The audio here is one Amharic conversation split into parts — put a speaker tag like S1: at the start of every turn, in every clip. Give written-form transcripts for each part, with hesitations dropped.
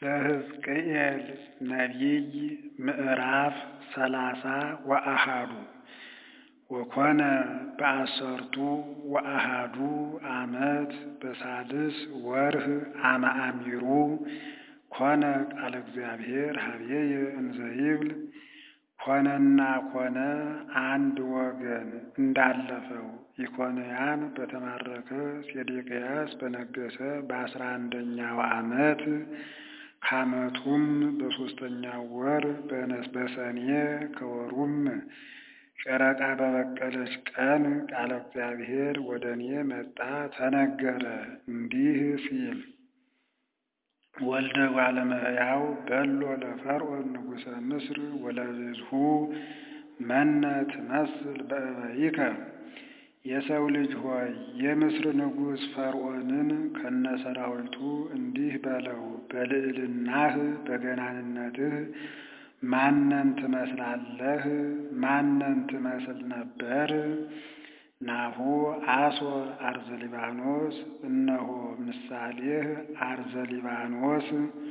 S1: ዘሕዝቅኤል ነቢይ ምዕራፍ 30 ወኮነ በአሰርቱ ወአሐዱ ዓመት በሳልስ ወርኅ አመ አሚሩ ኮነ ቃለ እግዚአብሔር ኀበየ እንዘ ይብል ኮነና ኮነ አንድ ወገን እንዳለፈው ኢኮንያን በተማረከ ሴዴቅያስ በነገሠ በ11ኛው ዓመት ከዓመቱም በሦስተኛው ወር በሰኔ ከወሩም ጨረቃ በበቀለች ቀን ቃለ እግዚአብሔር ወደ እኔ መጣ ተነገረ እንዲህ ሲል ወልደ እጓለ እመሕያው በሎ ለፈርዖን ንጉሠ ምስር ወለሕዝቡ መነ ትመስል በእበይከ የሰው ልጅ ሆይ የምስር ንጉሥ ፈርዖንን ከነሰራዊቱ እንዲህ በለው በልዕልናህ በገናንነትህ ማንን ትመስላለህ? ማንን ትመስል ነበር? ናሁ አሦር አርዘ ሊባኖስ እነሆ ምሳሌህ አርዘ ሊባኖስ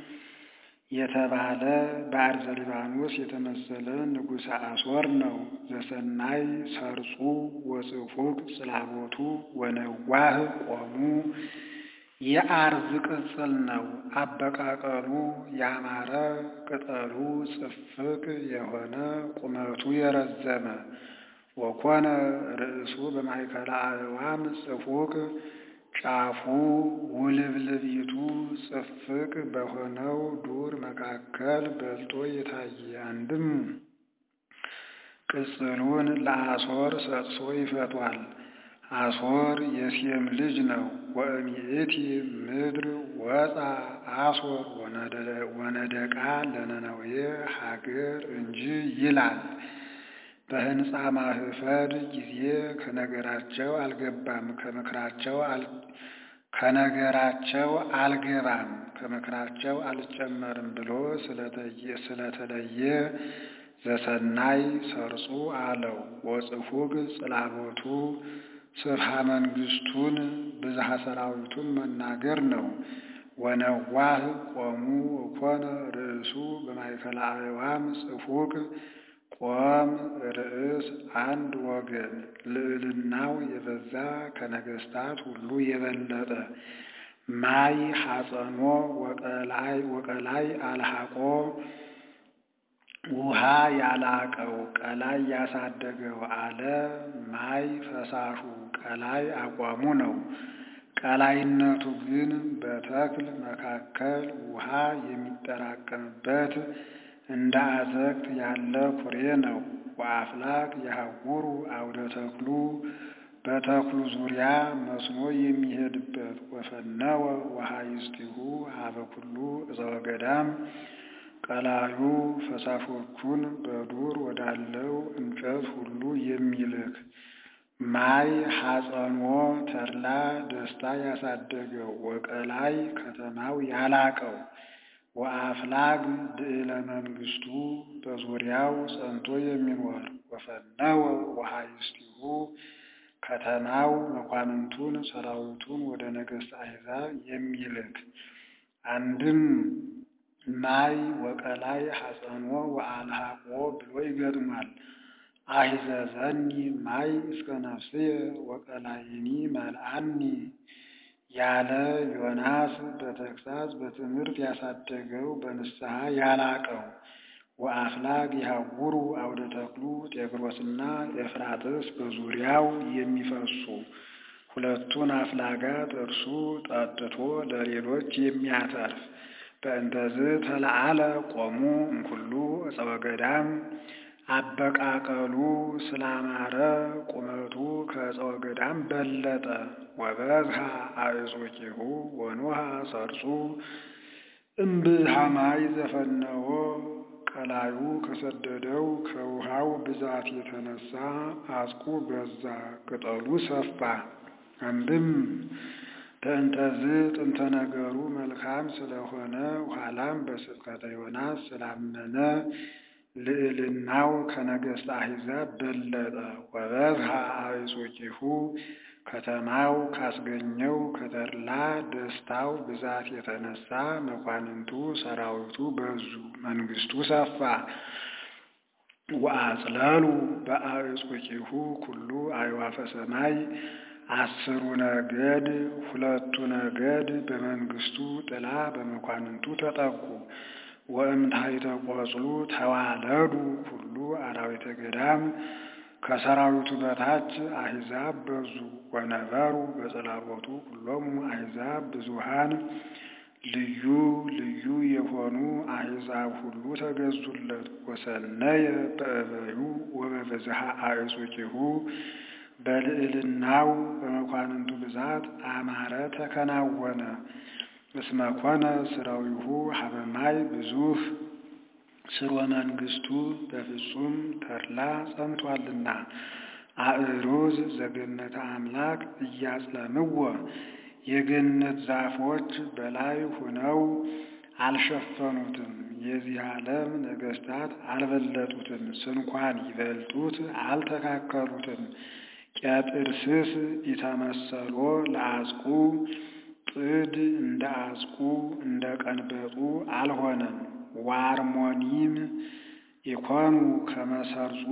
S1: የተባለ በአርዘ ሊባኖስ የተመሰለ ንጉሠ አሦር ነው። ዘሰናይ ሰርጹ ወጽፉቅ ጽላቦቱ ወነዋህ ቆሙ የአርዝ ቅጽል ነው። አበቃቀሉ ያማረ ቅጠሉ ጽፍቅ የሆነ ቁመቱ የረዘመ ወኮነ ርእሱ በማእከለ አዕዋም ጽፉቅ ጫፉ ውልብልቢቱ ጽፍቅ በሆነው ዱር መካከል በልጦ የታየ አንድም ቅጽሉን ለአሦር ሰጥቶ ይፈቷል። አሦር የሴም ልጅ ነው። ወእምይእቲ ምድር ወፃ አሦር ወነደቃ ለነነዌ ሀገር እንጂ ይላል። በሕንፃ ማህፈድ ጊዜ ከነገራቸው አልገባም ከነገራቸው አልገባም ከምክራቸው አልጨመርም ብሎ ስለተለየ ዘሰናይ ሰርጹ አለው። ወጽፉግ ጽላቦቱ ስብሐ መንግሥቱን ብዝሃ ሰራዊቱን መናገር ነው። ወነዋህ ቆሙ ወኮነ ርእሱ በማእከለ አዕዋም ጽፉቅ ቆም ርእስ አንድ ወገን ልዕልናው የበዛ ከነገሥታት ሁሉ የበለጠ ማይ ሐፀኖ ወቀላይ አልሐቆ ውሃ ያላቀው ቀላይ ያሳደገው አለ። ማይ ፈሳሹ ቀላይ አቋሙ ነው። ቀላይነቱ ግን በተክል መካከል ውሃ የሚጠራቀምበት እንደ አዘቅት ያለ ኩሬ ነው። ወአፍላግ የሐውሩ አውደ ተክሉ በተክሉ ዙሪያ መስኖ የሚሄድበት ወፈነወ ወሐይስቲሁ ሀበ ኩሉ እፀወ ገዳም ቀላዩ ፈሳሾቹን በዱር ወዳለው እንጨት ሁሉ የሚልክ ማይ ሐፀኖ ተድላ ደስታ ያሳደገው ወቀላይ ከተማው ያላቀው ወአፍላግ ብዕለ መንግሥቱ በዙሪያው ጸንቶ የሚኖር ወፈነወ ወሐይስቲሁ ከተማው መኳንንቱን ሰራዊቱን ወደ ነገሥት አሕዛብ የሚልክ አንድም ማይ ወቀላይ ሐፀኖ ወአልሐቆ ብሎ ይገጥማል። አሕዘዘኒ ማይ እስከ ነፍስየ ወቀላይኒ መልአኒ ያለ ዮናስ በተግሣጽ በትምህርት ያሳደገው በንስሐ ያላቀው ወአፍላግ የሐውሩ አውደ ተክሉ ጤግሮስና ኤፍራጥስ በዙሪያው የሚፈሱ ሁለቱን አፍላጋት እርሱ ጠጥቶ ለሌሎች የሚያተርፍ በእንተዝ ተለዓለ ቆሙ እምኩሉ እፀወ ገዳም አበቃቀሉ ስላማረ ቁመቱ ከእፀወ ገዳም በለጠ። ወበዝሃ አዕጹቂሁ ወኖሃ ሰርጹ እምብዝሃ ማይ ዘፈነወ ቀላዩ ከሰደደው ከውሃው ብዛት የተነሳ አጽቁ በዛ ቅጠሉ ሰፋ። አንድም በእንተዝ ጥንተ ነገሩ መልካም ስለሆነ ኋላም በስብከተ ዮናስ ስላመነ ልዕልናው ከነገሥት አሕዛብ በለጠ። ወበዝሃ አዕጹቂሁ ከተማው ካስገኘው ከተድላ ደስታው ብዛት የተነሳ መኳንንቱ ሰራዊቱ በዙ፣ መንግስቱ ሰፋ። ወአጽለሉ በአዕጹቂሁ ኩሉ አዕዋፈ ሰማይ 10 ነገድ 2 ነገድ በመንግስቱ ጥላ በመኳንንቱ ተጠጉ። ወእምታሕተ ቆጽሉ ተዋለዱ ኩሉ አራዊተ ገዳም ከሰራዊቱ በታች አሕዛብ በዙ። ወነበሩ በጽላሎቱ ኩሎሙ አሕዛብ ብዙኃን ልዩ ልዩ የሆኑ አሕዛብ ሁሉ ተገዙለት። ወሰነየ በእበዩ ወበብዝኃ አዕጹቂሁ በልዕልናው በመኳንንቱ ብዛት አማረ ተከናወነ። እስመ ኮነ ሥራዊሁ ሀበ ማይ ብዙኅ ስርወ መንግስቱ በፍጹም ተድላ ጸንቷልና። አእሩዝ ዘገነተ አምላክ እያጽለምዎ የገነት ዛፎች በላይ ሆነው አልሸፈኑትም። የዚህ ዓለም ነገስታት አልበለጡትም፣ ስንኳን ይበልጡት አልተካከሉትም። ቄጥርስስ ኢተመሰሎ ለአጽቁ ጥድ እንደ አጽቁ እንደ ቀንበጡ አልሆነም። ዋርሞኒም ኢኮኑ ከመሰርጹ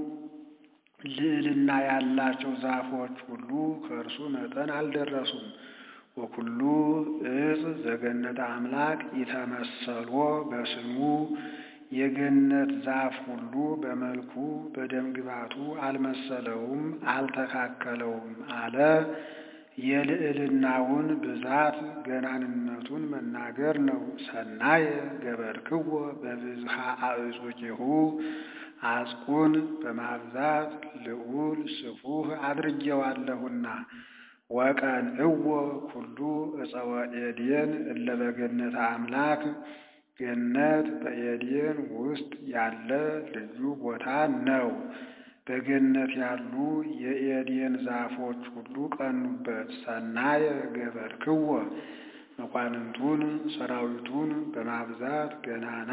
S1: ልዕልና ያላቸው ዛፎች ሁሉ ከእርሱ መጠን አልደረሱም። ወኩሉ እጽ ዘገነተ አምላክ ኢተመሰሎ በስሙ የገነት ዛፍ ሁሉ በመልኩ በደምግባቱ አልመሰለውም አልተካከለውም አለ። የልዕልናውን ብዛት ገናንነቱን መናገር ነው። ሰናየ ገበርክዎ በብዝኃ አዕጹቂሁ አጽቁን በማብዛት ልዑል ስፉህ አድርጌዋለሁና። ወቀንዕዎ ኩሉ ዕፀወ ኤዴን እለ በገነተ አምላክ ገነት በኤዴን ውስጥ ያለ ልዩ ቦታ ነው። በገነት ያሉ የኤዴን ዛፎች ሁሉ ቀኑበት። ሰናየ ገበርክዎ መኳንንቱን ሰራዊቱን በማብዛት ገናና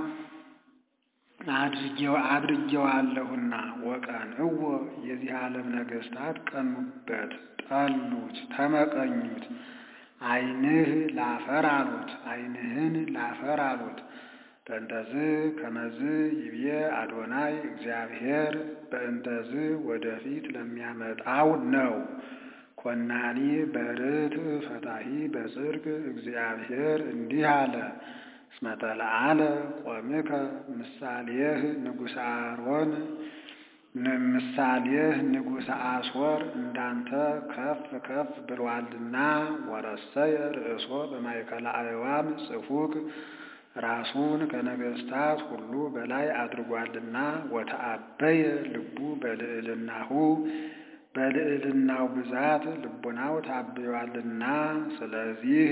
S1: አድርጌዋለሁና። ወቀንዕዎ የዚህ ዓለም ነገስታት ቀኑበት፣ ጠሉት፣ ተመቀኙት። ዓይንህ ላፈር አሉት፣ ዓይንህን ላፈር አሉት። በእንተዝ ከመዝ ይቤ አዶናይ እግዚአብሔር በእንተዝ ወደፊት ለሚያመጣው ነው። ኮናኒ በርትዕ ፈታሒ በጽድቅ እግዚአብሔር እንዲህ አለ። እስመ ተለዓለ ቆምከ ምሳሌህ ንጉሠ አሮን ምሳሌህ ንጉሠ አሦር እንዳንተ ከፍ ከፍ ብሏልና። ወረሰየ ርእሶ በማእከለ አዕዋም ጽፉቅ ራሱን ከነገስታት ሁሉ በላይ አድርጓልና። ወተአበየ ልቡ በልዕልናሁ በልዕልናው ብዛት ልቡናው ታብዮአልና። ስለዚህ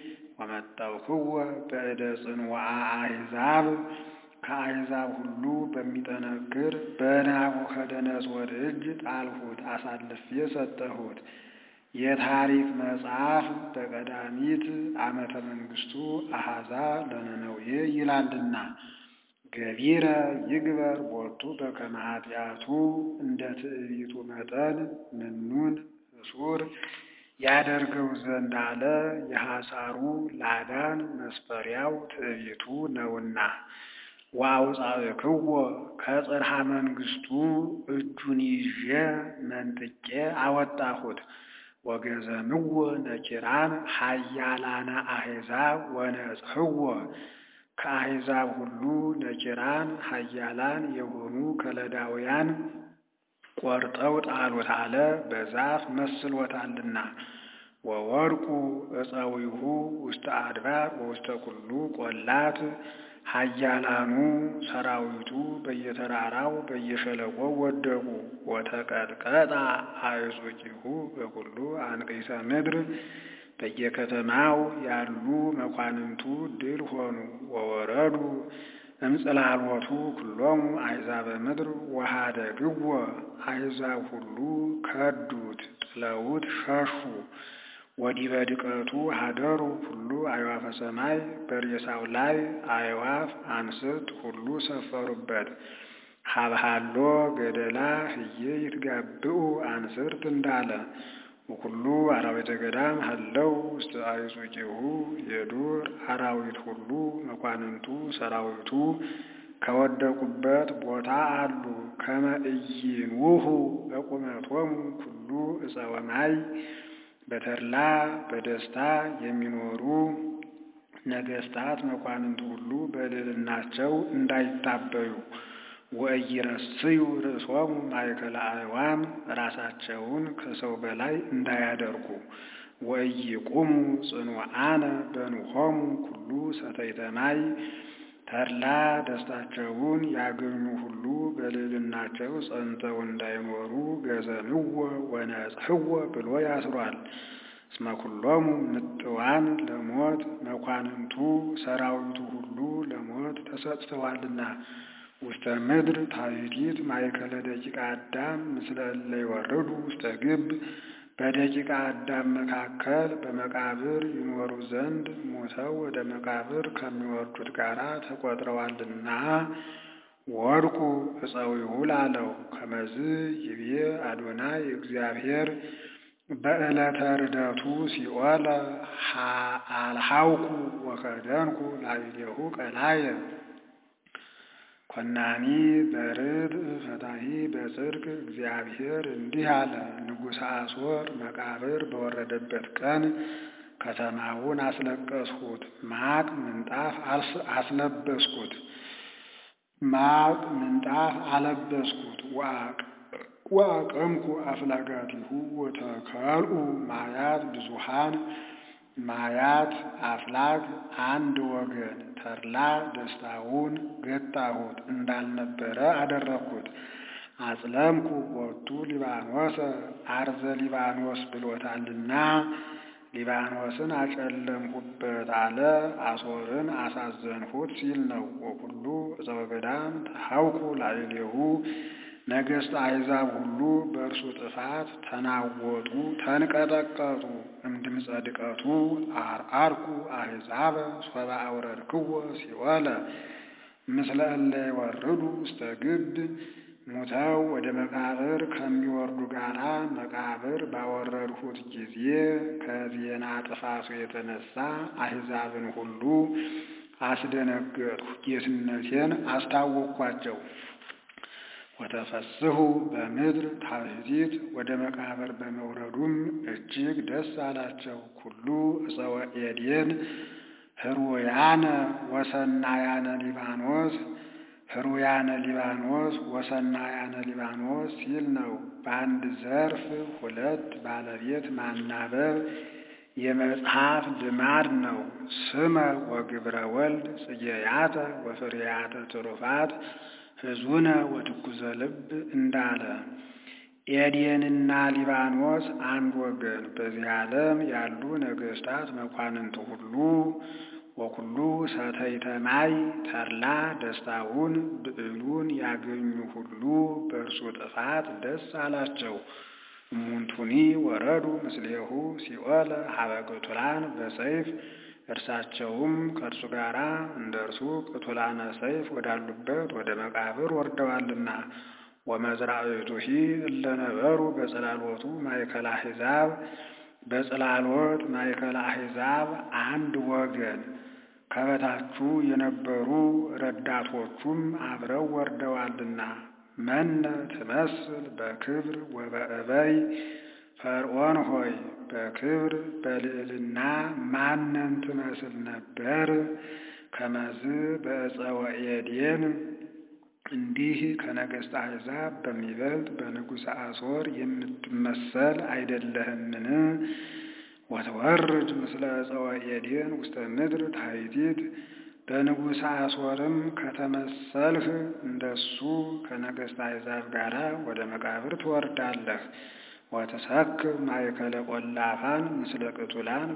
S1: ወመጠውክዎ በእደ ጽንዋአ አሕዛብ ከአሕዛብ ሁሉ በሚጠነክር በናቡከደነፆር እጅ ጣልሁት፣ አሳልፌ ሰጠሁት። የታሪክ መጽሐፍ በቀዳሚት ዓመተ መንግስቱ አሐዛ ለነነዌ ይላልና። ገቢረ ይግበር ቦቱ በከመ ኃጢአቱ እንደ ትዕቢቱ መጠን ምኑን እሱር ያደርገው ዘንድ አለ። የሐሳሩ ላዳን መስፈሪያው ትዕቢቱ ነውና። ወአውፃእክዎ ከጽርሐ መንግስቱ እጁን ይዤ መንጥቄ አወጣሁት። ወገዘምዎ ነኪራን ኃያላነ አሕዛብ ወነጽሕዎ ከአሕዛብ ሁሉ ነኪራን ኃያላን የሆኑ ከለዳውያን ቆርጠው ጣሉት አለ። በዛፍ መስሎታልና። ወወድቁ ዕፀዊሁ ውስተ አድባር ወውስተ ኩሉ ቈላት ኃያላኑ ሰራዊቱ በየተራራው በየሸለቆው ወደቁ። ወተቀጥቀጣ አዕጹቂሁ በኩሉ አንቅዕተ ምድር በየከተማው ያሉ መኳንንቱ ድል ሆኑ። ወወረዱ እምጽላሎቱ ኩሎሙ አሕዛበ ምድር ወኀደግዎ አሕዛብ ሁሉ ከዱት፣ ጥለውት ሸሹ። ወዲበ ድቀቱ ሀደሩ ሁሉ አዕዋፈ ሰማይ በሬሳው ላይ አዕዋፍ አንስት ሁሉ ሰፈሩበት። ሀብሃሎ ገደላ ህዬ ይትጋብኡ አንስርት እንዳለ። ወኩሉ አራዊተ ገዳም ሀለው ውስተ አዕጹቂሁ የዱር አራዊት ሁሉ መኳንንቱ ሰራዊቱ ከወደቁበት ቦታ አሉ። ከመ ኢይንውሑ በቁመቶሙ ኩሉ ዕፀ ወማይ በተድላ በደስታ የሚኖሩ ነገሥታት መኳንንት ሁሉ በልዕልናቸው እንዳይታበዩ። ወኢይረስዩ ርእሶሙ ማእከለ አዕዋም ራሳቸውን ከሰው በላይ እንዳያደርጉ። ወኢይቁሙ ጽኑዓነ በንሆሙ ኩሉ ሰተይተ ማይ ተድላ ደስታቸውን ያገኙ ሁሉ በልዕልናቸው ጸንተው እንዳይኖሩ ገዘምዎ ወነጽሕዎ ብሎ ያስሯል። እስመ ኩሎሙ ምጥዋን ለሞት መኳንንቱ ሰራዊቱ ሁሉ ለሞት ተሰጥተዋልና። ውስተ ምድር ታሕቲት ማእከለ ደቂቀ አዳም ምስለ እለ ይወርዱ ውስተ ግብ በደቂቀ አዳም መካከል በመቃብር ይኖሩ ዘንድ ሞተው ወደ መቃብር ከሚወርዱት ጋራ ተቆጥረዋልና ወድቁ ዕፀዊሁ ላለው። ከመዝ ይቤ አዶናይ እግዚአብሔር በዕለተ ርደቱ ሲኦል አልሃውኩ ወከደንኩ ላዕሌሁ ቀላየ። ኮናኒ በርድ ፈታሒ በጽድቅ እግዚአብሔር እንዲህ አለ። ንጉሠ አሦር መቃብር በወረደበት ቀን ከተማውን አስለቀስሁት፣ ማቅ ምንጣፍ አስለበስኩት፣ ማቅ ምንጣፍ አለበስኩት። ወአቀምኩ አፍላጋቲሁ ወተከልኡ ማያት ብዙሃን ማያት አፍላግ አንድ ወገን ተድላ ደስታውን ገጣሁት እንዳልነበረ አደረግኩት። አጽለምኩ ቦቱ ሊባኖስ አርዘ ሊባኖስ ብሎታልና ሊባኖስን አጨለምኩበት አለ። አሦርን አሳዘንሁት ሲል ነው። ወኩሉ ዕፀ ወገዳም ተሐውኩ ላዕሌሁ ነገሥት አሕዛብ ሁሉ በእርሱ ጥፋት ተናወጡ ተንቀጠቀጡ። እምድምፀ ድቀቱ አርአርኩ አሕዛበ ሶበ አውረድክዎ ሲኦለ ምስለ እለ ይወርዱ ውስተ ግብ ሙተው ወደ መቃብር ከሚወርዱ ጋራ መቃብር ባወረድሁት ጊዜ ከዜና ጥፋቱ የተነሳ አሕዛብን ሁሉ አስደነገጥሁ፣ ጌትነቴን አስታወቅኳቸው። ወተፈስሑ በምድር ታሕቲት ወደ መቃብር በመውረዱም እጅግ ደስ አላቸው። ኩሉ ዕፀ ወዔዴን ህሩያነ ወሰናያነ ሊባኖስ ህሩያነ ሊባኖስ ወሰናያነ ሊባኖስ ሲል ነው። በአንድ ዘርፍ ሁለት ባለቤት ማናበብ የመጽሐፍ ልማድ ነው። ስመ ወግብረ ወልድ ጽጌያተ ወፍሬያተ ትሩፋት ሕዙነ ወትኩዘ ልብ እንዳለ ኤዴንና ሊባኖስ አንድ ወገን በዚህ ዓለም ያሉ ነገሥታት መኳንንት ሁሉ ወኩሉ ሰተይተ ማይ ተድላ ደስታውን ብዕሉን ያገኙ ሁሉ በእርሱ ጥፋት ደስ አላቸው። እሙንቱኒ ወረዱ ምስሌሁ ሲኦል ሀበ ቅቱላን በሰይፍ እርሳቸውም ከእርሱ ጋር እንደ እርሱ ቅቱላነ ሰይፍ ወዳሉበት ወደ መቃብር ወርደዋልና። ወመዝራዕቱሂ እለ ነበሩ በጽላሎቱ ማእከለ አሕዛብ በጽላሎት ማእከለ አሕዛብ አንድ ወገን ከበታቹ የነበሩ ረዳቶቹም አብረው ወርደዋልና። መነ ትመስል በክብር ወበእበይ ፈርዖን ሆይ በክብር በልዕልና ማንን ትመስል ነበር? ከመዝ በዕፀ ወዔዴን እንዲህ ከነገሥት አሕዛብ በሚበልጥ በንጉሠ አሦር የምትመሰል አይደለህምን? ወትወርድ ምስለ ዕፀ ወዔዴን ውስተ ምድር ታሕቲት በንጉሠ አሦርም ከተመሰልህ እንደሱ ከነገሥት አሕዛብ ጋር ወደ መቃብር ትወርዳለህ። ወተሰክር ማእከለ ቆላፋን ምስለ ቅቱላን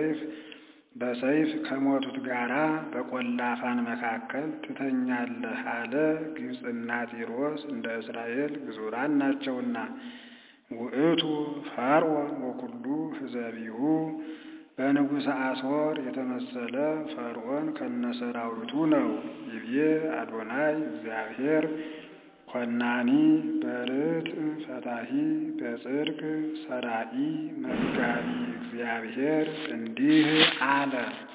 S1: በሰይፍ ከሞቱት ጋራ በቆላፋን መካከል ትተኛለህ አለ። ግብፅና ጢሮስ እንደ እስራኤል ግዙራን ናቸውና። ውእቱ ፈርዖን ወኩሉ ሕዝቢሁ በንጉሠ አሦር የተመሰለ ፈርዖን ከነሰራዊቱ ነው። ይቤ አዶናይ እግዚአብሔር ኮናኒ በርትዕ ፈታሒ በጽድቅ ሰራኢ መጋቢ እግዚአብሔር እንዲህ አለ።